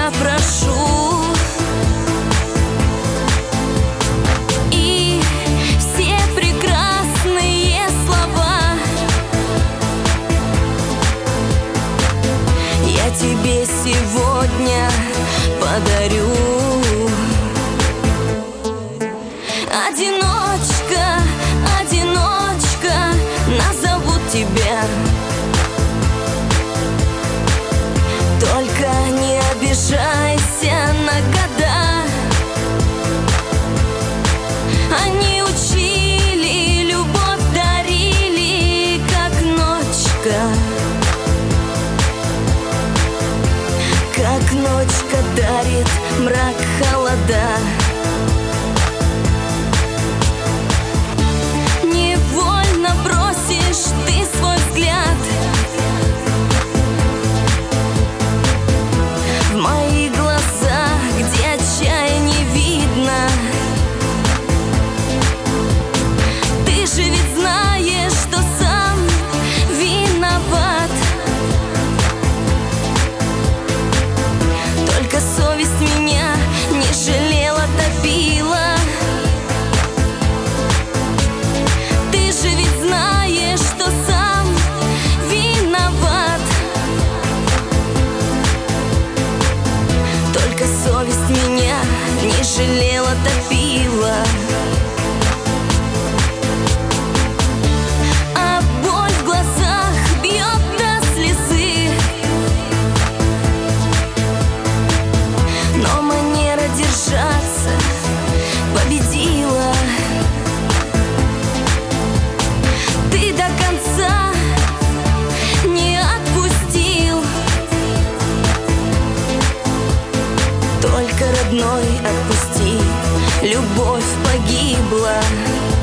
тебя прошу. И все прекрасные слова я тебе сегодня подарю. Одиночка, одиночка, назовут тебя. Только не обижайся на года. Они учили, любовь дарили, как ночка. Как ночка дарит мрак, холода. Невольно бросишь ты свой взгляд в мои глаза, где отчаяния видно. Ты же ведь знаешь, что сам виноват. Только совесть меня не жалела, топила. Ты же ведь знаешь, что сам виноват. Только совесть меня не жалела, топила. А боль в глазах бьет до слезы, но манера держаться победила. Ты до конца не отпустил. Только родной отпусти, любовь погибла.